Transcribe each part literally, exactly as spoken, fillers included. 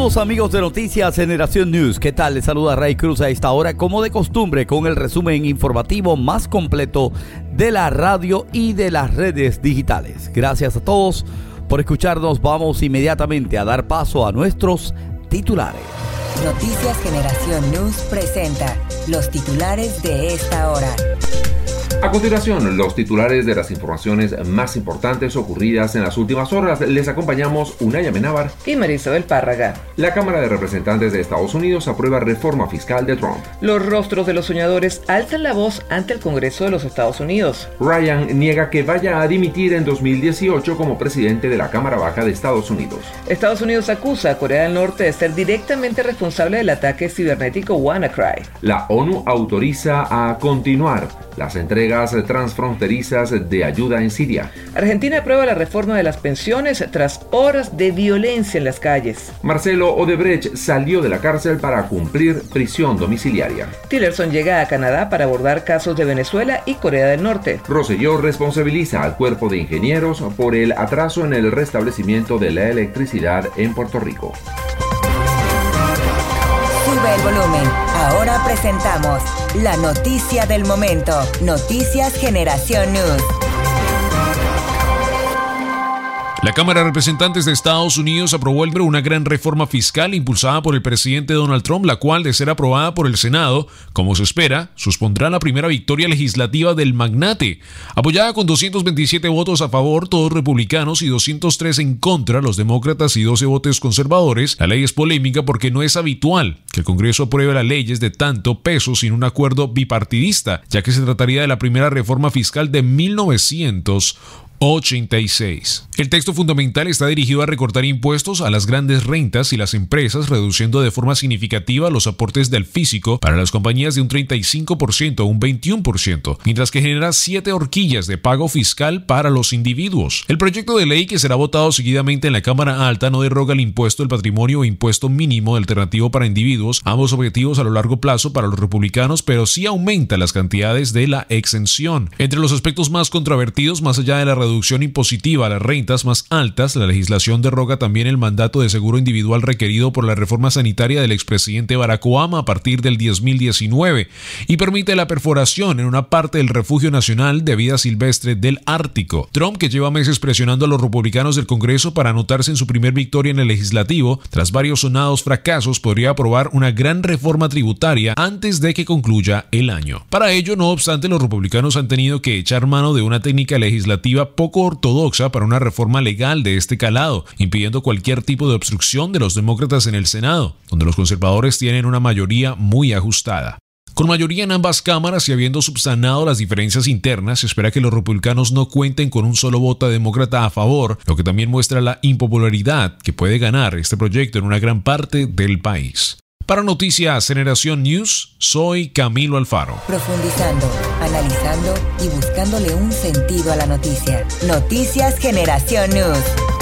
Saludos amigos de Noticias Generación News. ¿Qué tal? Les saluda Ray Cruz a esta hora, como de costumbre, con el resumen informativo más completo de la radio y de las redes digitales. Gracias a todos por escucharnos. Vamos inmediatamente a dar paso a nuestros titulares. Noticias Generación News presenta los titulares de esta hora. A continuación, los titulares de las informaciones más importantes ocurridas en las últimas horas. Les acompañamos Unay Amenábar y Marisabel Párraga. La Cámara de Representantes de Estados Unidos aprueba reforma fiscal de Trump. Los rostros de los soñadores alzan la voz ante el Congreso de los Estados Unidos. Ryan niega que vaya a dimitir en dos mil dieciocho como presidente de la Cámara Baja de Estados Unidos. Estados Unidos acusa a Corea del Norte de ser directamente responsable del ataque cibernético WannaCry. La ONU autoriza a continuar las entregas transfronterizas de ayuda en Siria. Argentina aprueba la reforma de las pensiones tras horas de violencia en las calles. Marcelo Odebrecht salió de la cárcel para cumplir prisión domiciliaria. Tillerson llega a Canadá para abordar casos de Venezuela y Corea del Norte. Rosselló responsabiliza al cuerpo de ingenieros por el atraso en el restablecimiento de la electricidad en Puerto Rico. Sube el volumen. Ahora presentamos la noticia del momento. Noticias Generación News. La Cámara de Representantes de Estados Unidos aprobó una gran reforma fiscal impulsada por el presidente Donald Trump, la cual, de ser aprobada por el Senado, como se espera, supondrá la primera victoria legislativa del magnate. Apoyada con doscientos veintisiete votos a favor, todos republicanos, y doscientos tres en contra, los demócratas, y doce votos conservadores, la ley es polémica porque no es habitual que el Congreso apruebe las leyes de tanto peso sin un acuerdo bipartidista, ya que se trataría de la primera reforma fiscal de mil novecientos ochenta y seis. El texto fundamental está dirigido a recortar impuestos a las grandes rentas y las empresas, reduciendo de forma significativa los aportes del físico para las compañías de un treinta y cinco por ciento a un veintiuno por ciento, mientras que genera siete horquillas de pago fiscal para los individuos. El proyecto de ley, que será votado seguidamente en la Cámara Alta, no deroga el impuesto del patrimonio o impuesto mínimo alternativo para individuos, ambos objetivos a lo largo plazo para los republicanos, pero sí aumenta las cantidades de la exención. Entre los aspectos más controvertidos, más allá de la reducción impositiva a las rentas más altas, la legislación deroga también el mandato de seguro individual requerido por la reforma sanitaria del expresidente Barack Obama a partir del diez mil diecinueve y permite la perforación en una parte del refugio nacional de vida silvestre del Ártico. Trump, que lleva meses presionando a los republicanos del Congreso para anotarse en su primer victoria en el legislativo, tras varios sonados fracasos, podría aprobar una gran reforma tributaria antes de que concluya el año. Para ello, no obstante, los republicanos han tenido que echar mano de una técnica legislativa poco ortodoxa para una reforma legal de este calado, impidiendo cualquier tipo de obstrucción de los demócratas en el Senado, donde los conservadores tienen una mayoría muy ajustada. Con mayoría en ambas cámaras y habiendo subsanado las diferencias internas, se espera que los republicanos no cuenten con un solo voto demócrata a favor, lo que también muestra la impopularidad que puede ganar este proyecto en una gran parte del país. Para Noticias Generación News, soy Camilo Alfaro. Profundizando, analizando y buscándole un sentido a la noticia. Noticias Generación News.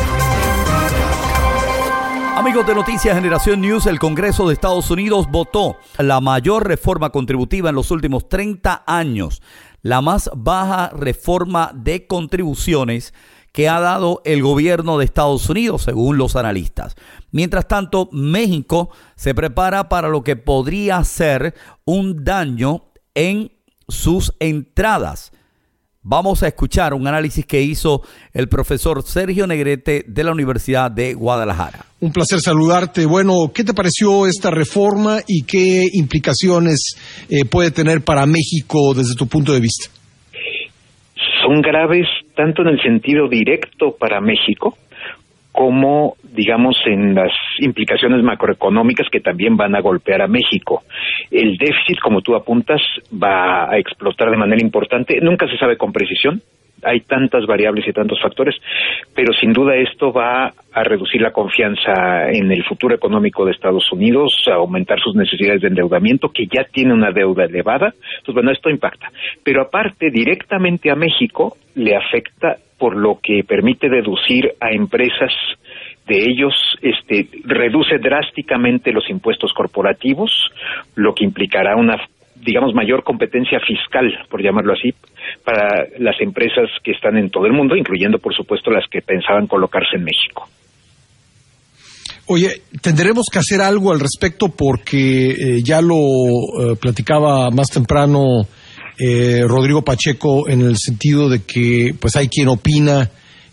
Amigos de Noticias Generación News, el Congreso de Estados Unidos votó la mayor reforma contributiva en los últimos treinta años, la más baja reforma de contribuciones que ha dado el gobierno de Estados Unidos, según los analistas. Mientras tanto, México se prepara para lo que podría ser un daño en sus entradas. Vamos a escuchar un análisis que hizo el profesor Sergio Negrete de la Universidad de Guadalajara. Un placer saludarte. Bueno, ¿qué te pareció esta reforma y qué implicaciones eh, puede tener para México desde tu punto de vista? Son graves tanto en el sentido directo para México como, digamos, en las implicaciones macroeconómicas que también van a golpear a México. El déficit, como tú apuntas, va a explotar de manera importante. Nunca se sabe con precisión. Hay tantas variables y tantos factores, pero sin duda esto va a reducir la confianza en el futuro económico de Estados Unidos, a aumentar sus necesidades de endeudamiento, que ya tiene una deuda elevada. Entonces, bueno, esto impacta. Pero aparte, directamente a México le afecta por lo que permite deducir a empresas de ellos, este, reduce drásticamente los impuestos corporativos, lo que implicará una, digamos, mayor competencia fiscal, por llamarlo así, para las empresas que están en todo el mundo, incluyendo, por supuesto, las que pensaban colocarse en México. Oye, tendremos que hacer algo al respecto porque eh, ya lo eh, platicaba más temprano eh, Rodrigo Pacheco, en el sentido de que pues hay quien opina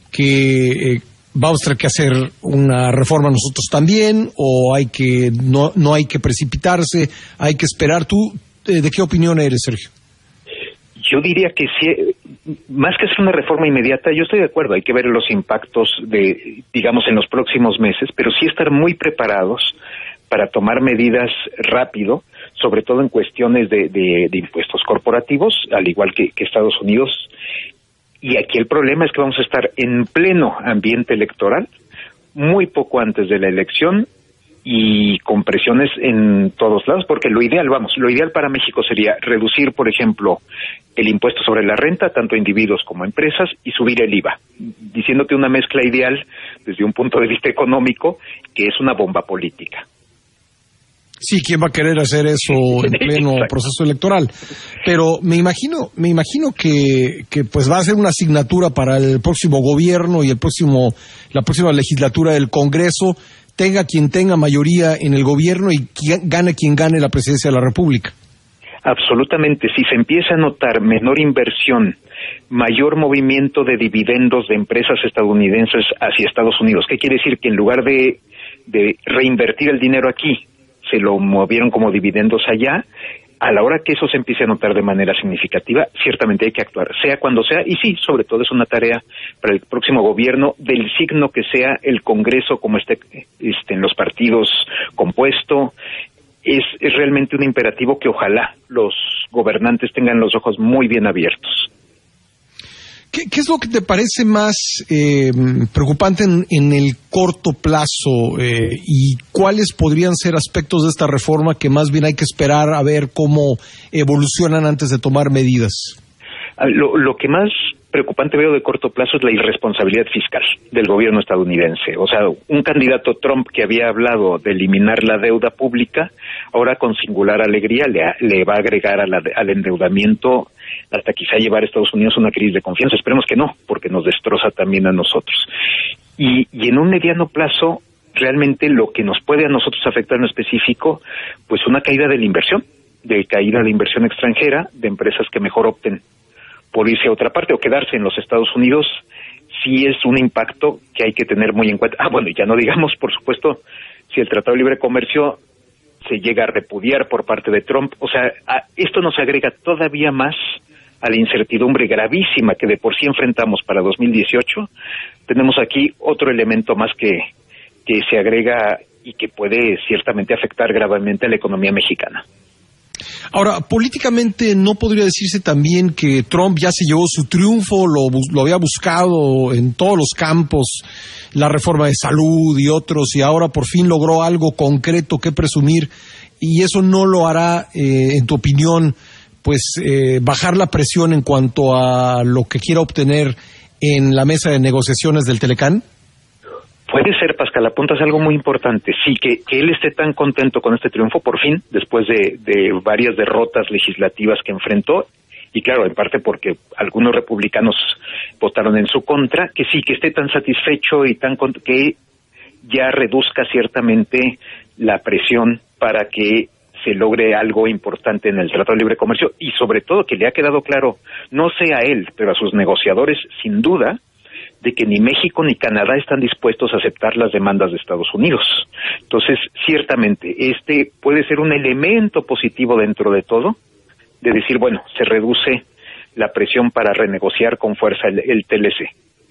que eh, vamos a tener que hacer una reforma nosotros también, o hay que no no hay que precipitarse, hay que esperar. ¿Tú eh, de qué opinión eres, Sergio? Yo diría que sí, más que hacer una reforma inmediata, yo estoy de acuerdo, hay que ver los impactos de, digamos, en los próximos meses, pero sí estar muy preparados para tomar medidas rápido, sobre todo en cuestiones de, de, de impuestos corporativos, al igual que, que Estados Unidos. Y aquí el problema es que vamos a estar en pleno ambiente electoral, muy poco antes de la elección, y con presiones en todos lados, porque lo ideal, vamos, lo ideal para México sería reducir, por ejemplo, el impuesto sobre la renta, tanto a individuos como a empresas, y subir el I V A, diciendo que una mezcla ideal, desde un punto de vista económico, que es una bomba política. Sí, ¿quién va a querer hacer eso en pleno proceso electoral? Pero me imagino, me imagino que, que pues va a ser una asignatura para el próximo gobierno y el próximo, la próxima legislatura del Congreso, tenga quien tenga mayoría en el gobierno y quien, gane quien gane la presidencia de la República. Absolutamente. Si se empieza a notar menor inversión, mayor movimiento de dividendos de empresas estadounidenses hacia Estados Unidos, ¿qué quiere decir? Que en lugar de, de reinvertir el dinero aquí, se lo movieron como dividendos allá. A la hora que eso se empiece a notar de manera significativa, ciertamente hay que actuar, sea cuando sea, y sí, sobre todo es una tarea para el próximo gobierno, del signo que sea el Congreso, como esté este, en los partidos compuesto. Es, es realmente un imperativo que ojalá los gobernantes tengan los ojos muy bien abiertos. ¿Qué, qué es lo que te parece más eh, preocupante en, en el corto plazo eh, y cuáles podrían ser aspectos de esta reforma que más bien hay que esperar a ver cómo evolucionan antes de tomar medidas? Lo, lo que más preocupante veo de corto plazo es la irresponsabilidad fiscal del gobierno estadounidense. O sea, un candidato Trump que había hablado de eliminar la deuda pública, ahora con singular alegría le, le va a agregar a la, al endeudamiento hasta quizá llevar a Estados Unidos a una crisis de confianza. Esperemos que no, porque nos destroza también a nosotros. Y, y en un mediano plazo, realmente lo que nos puede a nosotros afectar en específico, pues una caída de la inversión, de caída de inversión extranjera, de empresas que mejor opten por irse a otra parte o quedarse en los Estados Unidos, sí es un impacto que hay que tener muy en cuenta. Ah, bueno, y ya no digamos, por supuesto, si el Tratado de Libre Comercio se llega a repudiar por parte de Trump. O sea, a, esto nos agrega todavía más a la incertidumbre gravísima que de por sí enfrentamos para dos mil dieciocho. Tenemos aquí otro elemento más que, que se agrega y que puede ciertamente afectar gravemente a la economía mexicana. Ahora, políticamente, ¿no podría decirse también que Trump ya se llevó su triunfo, lo, lo había buscado en todos los campos, la reforma de salud y otros, y ahora por fin logró algo concreto que presumir, y eso no lo hará, eh, en tu opinión, pues eh, bajar la presión en cuanto a lo que quiera obtener en la mesa de negociaciones del Telecán? Puede ser, Pascal, apuntas algo muy importante. Sí, que, que él esté tan contento con este triunfo, por fin, después de, de varias derrotas legislativas que enfrentó, y claro, en parte porque algunos republicanos votaron en su contra, que sí, que esté tan satisfecho y tan que ya reduzca ciertamente la presión para que se logre algo importante en el Tratado de Libre Comercio, y sobre todo que le ha quedado claro, no sea a él, pero a sus negociadores, sin duda, de que ni México ni Canadá están dispuestos a aceptar las demandas de Estados Unidos. Entonces, ciertamente, este puede ser un elemento positivo dentro de todo, de decir, bueno, se reduce la presión para renegociar con fuerza el, el T L C.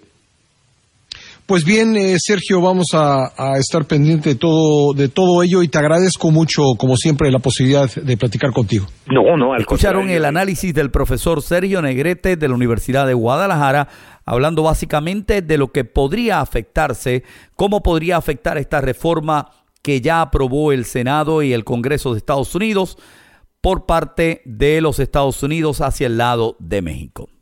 Pues bien, eh, Sergio, vamos a, a estar pendiente de todo, de todo ello, y te agradezco mucho, como siempre, la posibilidad de platicar contigo. No, no, al Escucharon contrario. el análisis del profesor Sergio Negrete de la Universidad de Guadalajara, hablando básicamente de lo que podría afectarse, cómo podría afectar esta reforma que ya aprobó el Senado y el Congreso de Estados Unidos por parte de los Estados Unidos hacia el lado de México.